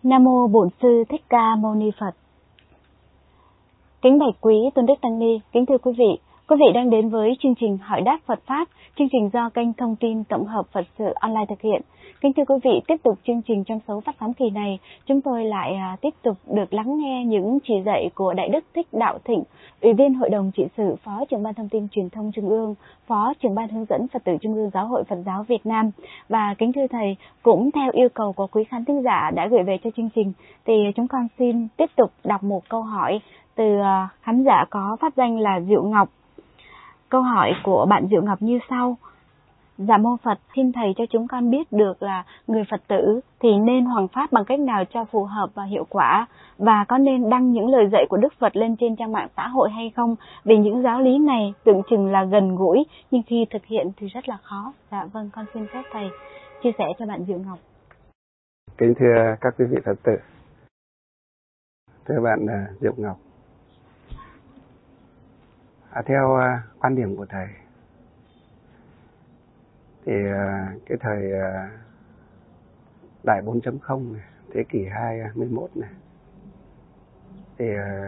Nam mô Bổn Sư Thích Ca Mâu Ni Phật. Kính bạch quý tôn đức tăng ni, kính thưa quý vị đang đến với chương trình hỏi đáp Phật pháp, chương trình do kênh thông tin tổng hợp Phật sự online thực hiện. Kính thưa quý vị, tiếp tục chương trình trong số phát sóng kỳ này, chúng tôi lại tiếp tục được lắng nghe những chỉ dạy của Đại Đức Thích Đạo Thịnh, Ủy viên Hội đồng trị sự, Phó trưởng ban thông tin truyền thông Trung ương, Phó trưởng ban hướng dẫn Phật tử Trung ương Giáo hội Phật giáo Việt Nam. Và kính thưa thầy, cũng theo yêu cầu của quý khán thính giả đã gửi về cho chương trình, thì chúng con xin tiếp tục đọc một câu hỏi từ khán giả có pháp danh là Diệu Ngọc. Câu hỏi của bạn Diệu Ngọc như sau: Dạ mô Phật, xin thầy cho chúng con biết được là người Phật tử thì nên hoằng pháp bằng cách nào cho phù hợp và hiệu quả, và có nên đăng những lời dạy của Đức Phật lên trên trang mạng xã hội hay không? Vì những giáo lý này tưởng chừng là gần gũi nhưng khi thực hiện thì rất là khó. Dạ vâng, con xin phép thầy chia sẻ cho bạn Diệu Ngọc. Kính thưa các quý vị Phật tử, thưa bạn Diệu Ngọc, theo quan điểm của thầy thì cái thời đại 4.0 này, thế kỷ 21 này, thì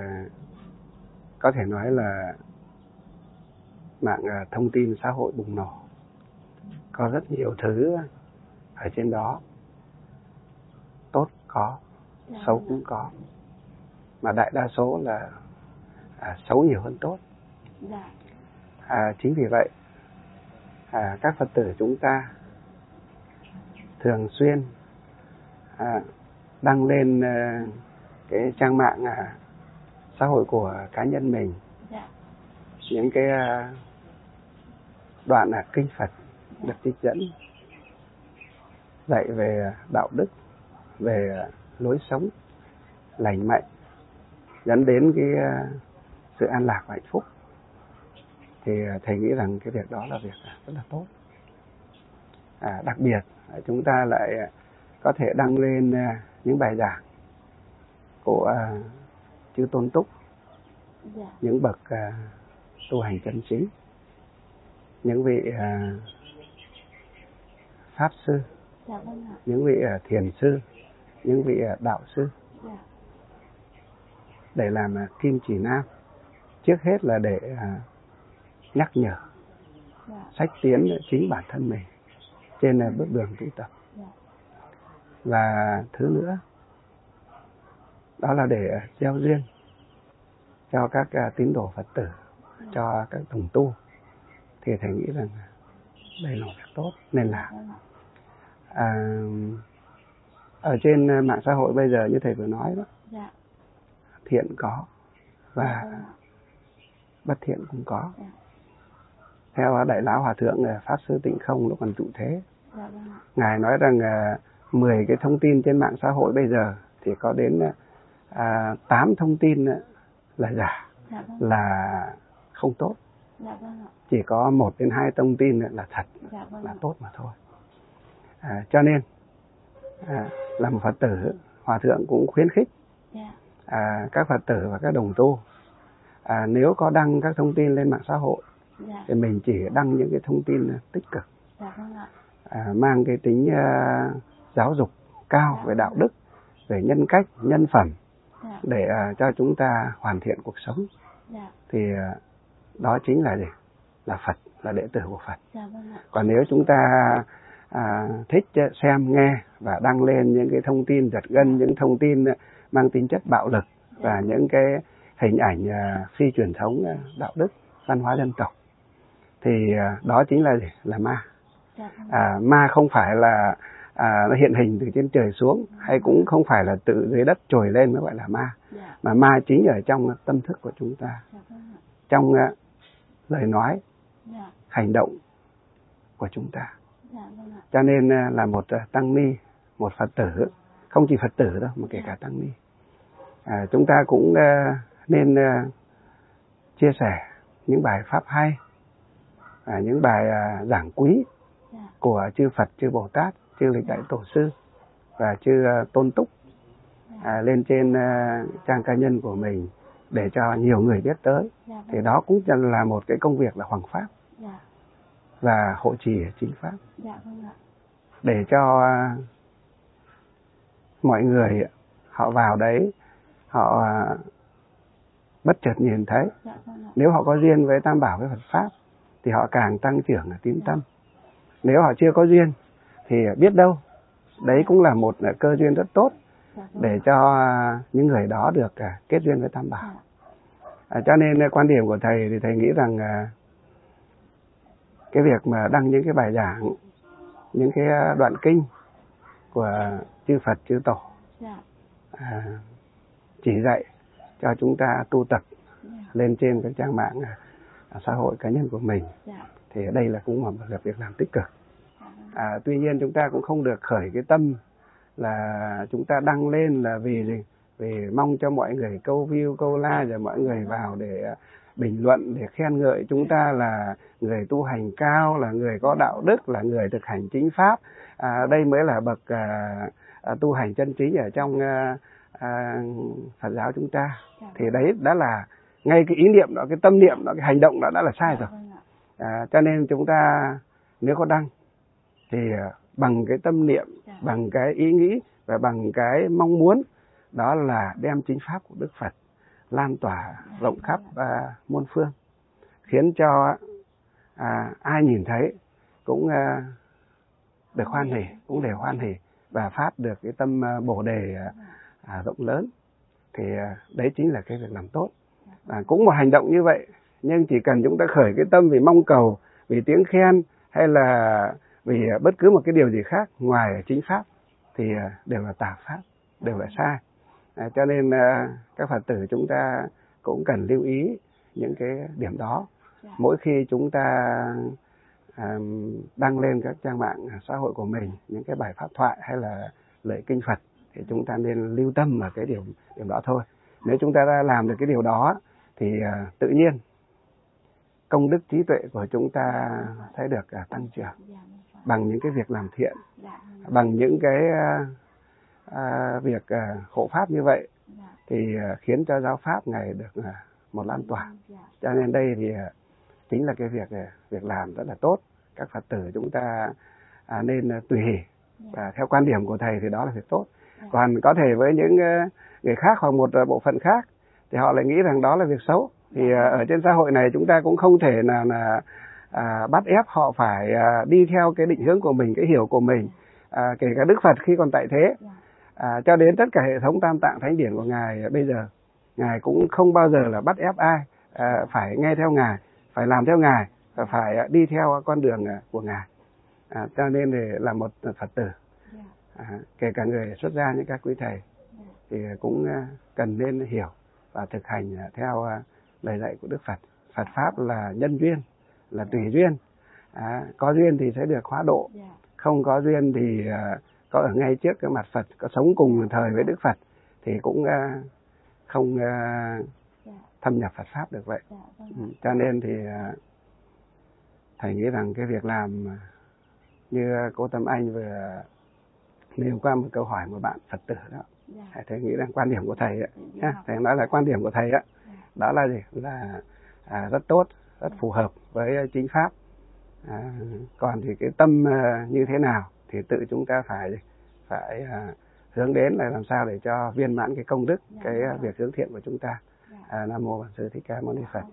có thể nói là mạng thông tin xã hội bùng nổ, có rất nhiều thứ ở trên đó, tốt có, xấu cũng có, mà đại đa số là xấu nhiều hơn tốt. Chính vì vậy các Phật tử chúng ta thường xuyên đăng lên cái trang mạng xã hội của cá nhân mình những cái đoạn kinh Phật được trích dẫn dạy về đạo đức, về lối sống lành mạnh dẫn đến cái sự an lạc và hạnh phúc. Thì thầy nghĩ rằng cái việc đó là việc rất là tốt. Đặc biệt chúng ta lại có thể đăng lên những bài giảng của chư Tôn Túc, những bậc tu hành chân chính, những vị pháp sư, những vị thiền sư, những vị đạo sư, để làm kim chỉ nam. Trước hết là để nhắc nhở, sách tiến chính bản thân mình trên bước đường tu tập. Và thứ nữa đó là để gieo duyên cho các tín đồ Phật tử, cho các đồng tu. Thì thầy nghĩ rằng đây là một việc tốt nên làm. Ở trên mạng xã hội bây giờ như thầy vừa nói đó, thiện có và bất thiện cũng có. Theo Đại Lão Hòa Thượng Pháp Sư Tịnh Không lúc còn trụ thế, Ngài nói rằng 10 cái thông tin trên mạng xã hội bây giờ thì có đến 8 thông tin là giả, là không tốt. Chỉ có 1 đến 2 thông tin là thật, là tốt mà thôi. Cho nên là một Phật tử, Hòa Thượng cũng khuyến khích các Phật tử và các đồng tu, nếu có đăng các thông tin lên mạng xã hội thì mình chỉ đăng những cái thông tin tích cực, mang cái tính giáo dục cao về đạo đức, về nhân cách, nhân phẩm, để cho chúng ta hoàn thiện cuộc sống. Thì đó chính là gì? Là Phật, là đệ tử của Phật. Còn nếu chúng ta thích xem, nghe và đăng lên những cái thông tin giật gân, những thông tin mang tính chất bạo lực và những cái hình ảnh phi truyền thống đạo đức, văn hóa dân tộc, thì đó chính là gì? Là ma. Ma không phải là nó hiện hình từ trên trời xuống, hay cũng không phải là từ dưới đất trồi lên mới gọi là ma, mà ma chính ở trong tâm thức của chúng ta, trong lời nói, hành động của chúng ta. Cho nên là một tăng ni, một Phật tử, không chỉ Phật tử đâu mà kể cả tăng ni, chúng ta cũng nên chia sẻ những bài pháp hay, những bài giảng quý của chư Phật, chư Bồ Tát, chư Lịch Đại Tổ Sư và chư Tôn Túc lên trên trang cá nhân của mình để cho nhiều người biết tới. Thì đó cũng là một cái công việc là hoằng pháp và hộ trì chính pháp, để cho mọi người họ vào đấy, họ bất chợt nhìn thấy. Nếu họ có duyên với Tam Bảo, với Phật Pháp, thì họ càng tăng trưởng ở tín tâm. Nếu họ chưa có duyên, thì biết đâu, đấy cũng là một cơ duyên rất tốt để cho những người đó được kết duyên với Tam Bảo. Cho nên quan điểm của thầy thì thầy nghĩ rằng cái việc mà đăng những cái bài giảng, những cái đoạn kinh của chư Phật, chư Tổ chỉ dạy cho chúng ta tu tập lên trên các trang mạng xã hội cá nhân của mình, thì đây là cũng một việc làm tích cực. Tuy nhiên chúng ta cũng không được khởi cái tâm là chúng ta đăng lên là vì gì? Vì mong cho mọi người câu view, câu like, rồi mọi người vào để bình luận, để khen ngợi chúng ta là người tu hành cao, là người có đạo đức, là người thực hành chính pháp. Đây mới là bậc tu hành chân chính ở trong Phật giáo chúng ta. Thì đấy đã là ngay cái ý niệm đó, cái tâm niệm đó, cái hành động đó đã là sai rồi. Cho nên chúng ta nếu có đăng thì bằng cái tâm niệm, bằng cái ý nghĩ và bằng cái mong muốn, đó là đem chính pháp của Đức Phật lan tỏa rộng khắp muôn phương, khiến cho ai nhìn thấy cũng được hoan hỉ, cũng đều hoan hỉ và phát được cái tâm bồ đề rộng lớn. Thì đấy chính là cái việc làm tốt. Cũng một hành động như vậy, nhưng chỉ cần chúng ta khởi cái tâm vì mong cầu, vì tiếng khen, hay là vì bất cứ một cái điều gì khác ngoài chính pháp, thì đều là tà pháp, đều là sai. Cho nên các Phật tử chúng ta cũng cần lưu ý những cái điểm đó. Mỗi khi chúng ta đăng lên các trang mạng xã hội của mình những cái bài pháp thoại hay là lời kinh Phật, thì chúng ta nên lưu tâm vào cái điểm đó thôi. Nếu chúng ta đã làm được cái điều đó thì tự nhiên công đức trí tuệ của chúng ta sẽ được tăng trưởng bằng những cái việc làm thiện, bằng những cái việc hộ pháp như vậy, thì khiến cho giáo pháp ngày được một lan tỏa. Cho nên đây thì chính là cái việc làm rất là tốt. Các Phật tử chúng ta nên tùy hỷ, và theo quan điểm của thầy thì đó là việc tốt. Còn có thể với những người khác hoặc một bộ phận khác thì họ lại nghĩ rằng đó là việc xấu. Thì ở trên xã hội này chúng ta cũng không thể nào là bắt ép họ phải đi theo cái định hướng của mình, cái hiểu của mình. Kể cả Đức Phật khi còn tại thế, cho đến tất cả hệ thống Tam Tạng Thánh Điển của Ngài bây giờ, Ngài cũng không bao giờ là bắt ép ai phải nghe theo Ngài, phải làm theo Ngài, và phải đi theo con đường của Ngài. Cho nên thì là một Phật tử, kể cả người xuất gia như các quý thầy, thì cũng cần nên hiểu và thực hành theo lời dạy của Đức Phật. Phật Pháp là nhân duyên, là tùy duyên. Có duyên thì sẽ được hóa độ, không có duyên thì có ở ngay trước cái mặt Phật, có sống cùng thời với Đức Phật thì cũng không thâm nhập Phật Pháp được vậy. Cho nên thì thầy nghĩ rằng cái việc làm như cô Tâm Anh vừa nêu qua một câu hỏi của bạn Phật tử đó, thầy nghĩ rằng quan điểm của thầy thầy nói là quan điểm của thầy đó là gì? Là rất tốt, rất phù hợp với chính pháp. Còn thì cái tâm như thế nào thì tự chúng ta phải hướng đến là làm sao để cho viên mãn cái công đức, cái việc hướng thiện của chúng ta. Nam mô Bổn Sư Thích Ca Mâu Ni Phật.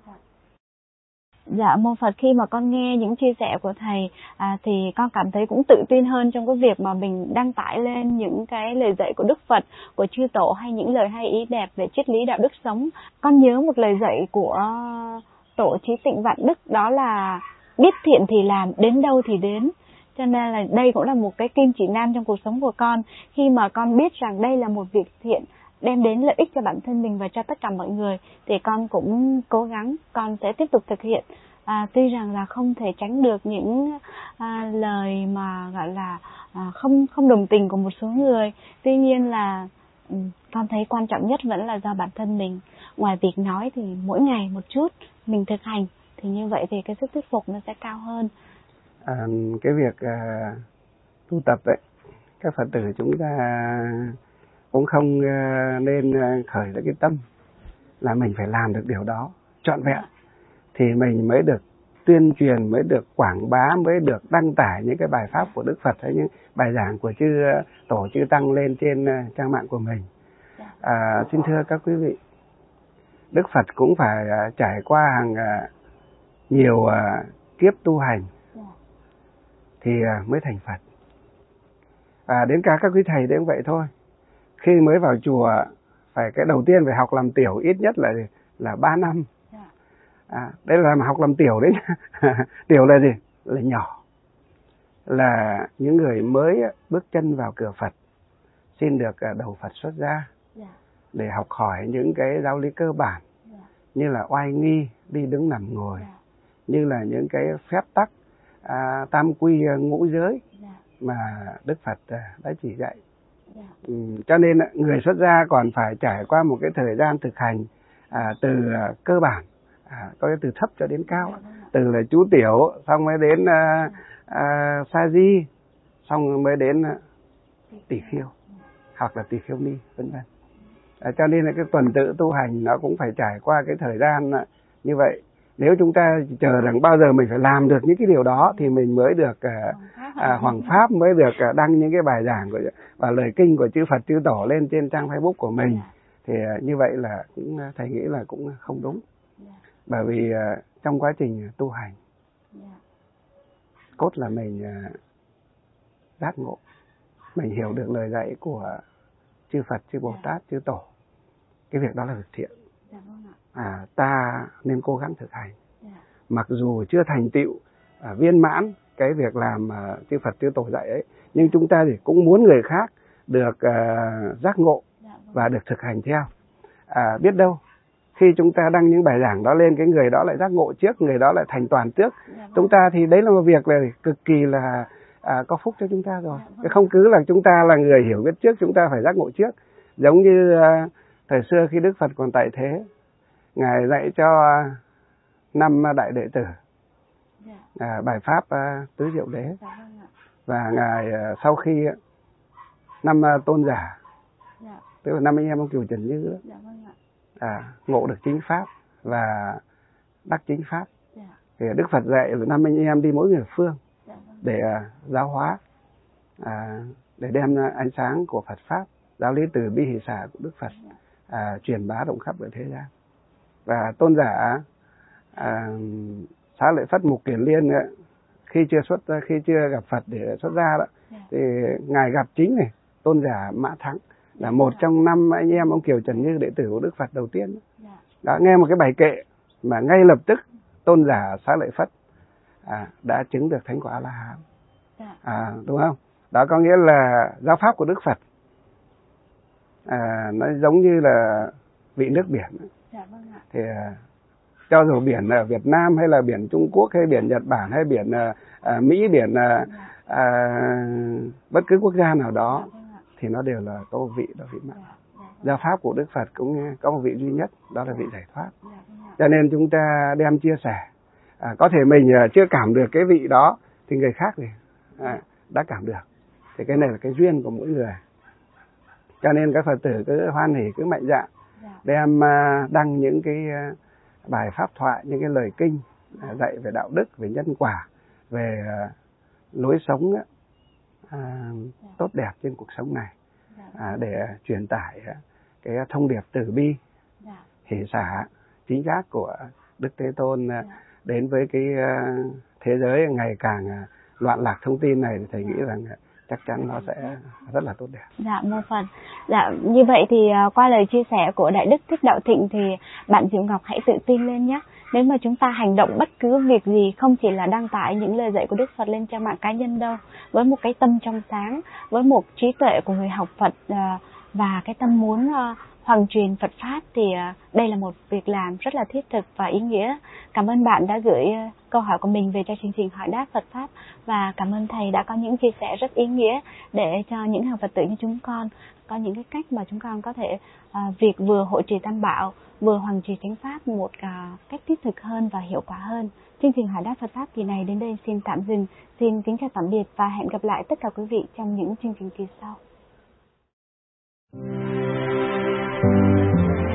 Dạ, mô Phật, khi mà con nghe những chia sẻ của thầy thì con cảm thấy cũng tự tin hơn trong cái việc mà mình đăng tải lên những cái lời dạy của Đức Phật, của chư Tổ, hay những lời hay ý đẹp về triết lý đạo đức sống. Con nhớ một lời dạy của Tổ Trí Tịnh Vạn Đức, đó là biết thiện thì làm, đến đâu thì đến. Cho nên là đây cũng là một cái kim chỉ nam trong cuộc sống của con. Khi mà con biết rằng đây là một việc thiện, đem đến lợi ích cho bản thân mình và cho tất cả mọi người, thì con cũng cố gắng, con sẽ tiếp tục thực hiện. Tuy rằng là không thể tránh được những lời mà gọi là không đồng tình của một số người, tuy nhiên là con thấy quan trọng nhất vẫn là do bản thân mình. Ngoài việc nói thì mỗi ngày một chút mình thực hành, thì như vậy thì cái sức thuyết phục nó sẽ cao hơn. Cái việc tu tập ấy, các Phật tử chúng ta cũng không nên khởi được cái tâm là mình phải làm được điều đó trọn vẹn thì mình mới được tuyên truyền, mới được quảng bá, mới được đăng tải những cái bài pháp của Đức Phật hay những bài giảng của chư Tổ chư Tăng lên trên trang mạng của mình. Xin thưa các quý vị, Đức Phật cũng phải trải qua hàng nhiều kiếp tu hành thì mới thành Phật. Đến cả các quý thầy cũng vậy thôi. Khi mới vào chùa, cái đầu tiên phải học làm tiểu ít nhất là 3 năm. Đây là học làm tiểu đấy. Tiểu là gì? Là nhỏ. Là những người mới bước chân vào cửa Phật, xin được đầu Phật xuất gia để học hỏi những cái giáo lý cơ bản như là oai nghi, đi đứng nằm ngồi, như là những cái phép tắc tam quy ngũ giới mà Đức Phật đã chỉ dạy. Cho nên người xuất gia còn phải trải qua một cái thời gian thực hành từ cơ bản, có cái từ thấp cho đến cao, từ là chú tiểu, xong mới đến sa di, xong mới đến tỷ khiêu hoặc là tỷ khiêu ni, vân vân. Cho nên là cái tuần tự tu hành nó cũng phải trải qua cái thời gian như vậy. Nếu chúng ta chờ rằng bao giờ mình phải làm được những cái điều đó thì mình mới được hoằng pháp, mới được đăng những cái bài giảng và lời kinh của chư Phật chư Tổ lên trên trang Facebook của mình. Thì như vậy là cũng thầy nghĩ là cũng không đúng. Bởi vì trong quá trình tu hành, cốt là mình giác ngộ, mình hiểu được lời dạy của chư Phật, chư Bồ Tát, chư Tổ. Cái việc đó là việc thiện. Ta nên cố gắng thực hành. Mặc dù chưa thành tựu viên mãn cái việc làm chư Phật chư Tổ dạy ấy, nhưng chúng ta thì cũng muốn người khác được giác ngộ và được thực hành theo. Biết đâu khi chúng ta đăng những bài giảng đó lên, cái người đó lại giác ngộ trước, người đó lại thành toàn trước chúng ta, thì đấy là một việc là cực kỳ là có phúc cho chúng ta rồi. Không cứ là chúng ta là người hiểu biết trước, chúng ta phải giác ngộ trước. Giống như thời xưa khi Đức Phật còn tại thế, Ngài dạy cho 5 đại đệ tử bài pháp tứ diệu đế. Và Ngài sau khi 5 tôn giả, tức là 5 anh em ông Cửu Trần Như ngộ được chính pháp và đắc chính pháp, thì Đức Phật dạy là 5 anh em đi mỗi người phương để giáo hóa, để đem ánh sáng của Phật pháp, giáo lý từ bi hỷ xả của Đức Phật truyền bá rộng khắp ở thế gian. Và tôn giả Xá Lợi Phất Mục Kiền Liên khi chưa gặp Phật để xuất gia đó, thì Ngài gặp chính này tôn giả Mã Thắng, là một trong 5 anh em ông Kiều Trần Như đệ tử của Đức Phật đầu tiên. Đã nghe một cái bài kệ mà ngay lập tức tôn giả Xá Lợi Phất đã chứng được thánh quả A La Hán. Đúng không? Đó có nghĩa là giáo pháp của Đức Phật nó giống như là vị nước biển. Thì cho dù biển ở Việt Nam hay là biển Trung Quốc hay biển Nhật Bản hay biển Mỹ, biển bất cứ quốc gia nào đó, thì nó đều là có vị mãn. Giáo pháp của Đức Phật cũng có một vị duy nhất, đó là vị giải thoát. Cho nên chúng ta đem chia sẻ. Có thể mình chưa cảm được cái vị đó thì người khác thì đã cảm được. Thì cái này là cái duyên của mỗi người. Cho nên các Phật tử cứ hoan hỉ, cứ mạnh dạn đem đăng những cái bài pháp thoại, những cái lời kinh dạy về đạo đức, về nhân quả, về lối sống tốt đẹp trên cuộc sống này, để truyền tải cái thông điệp từ bi, hỷ xả, chính giác của Đức Thế Tôn đến với cái thế giới ngày càng loạn lạc thông tin này. Thì thầy nghĩ rằng chắc chắn nó sẽ rất là tốt đẹp. Dạ, mô Phật. Dạ, như vậy thì qua lời chia sẻ của Đại Đức Thích Đạo Thịnh thì bạn Diệu Ngọc hãy tự tin lên nhé. Nếu mà chúng ta hành động bất cứ việc gì, không chỉ là đăng tải những lời dạy của Đức Phật lên trang mạng cá nhân đâu, với một cái tâm trong sáng, với một trí tuệ của người học Phật và cái tâm muốn hoằng truyền Phật Pháp, thì đây là một việc làm rất là thiết thực và ý nghĩa. Cảm ơn bạn đã gửi câu hỏi của mình về cho chương trình Hỏi Đáp Phật Pháp, và cảm ơn Thầy đã có những chia sẻ rất ý nghĩa để cho những hàng Phật tử như chúng con có những cái cách mà chúng con có thể việc vừa hộ trì Tam Bảo, vừa hoằng trì chánh Pháp một cách thiết thực hơn và hiệu quả hơn. Chương trình Hỏi Đáp Phật Pháp kỳ này đến đây xin tạm dừng. Xin kính chào tạm biệt và hẹn gặp lại tất cả quý vị trong những chương trình kỳ sau.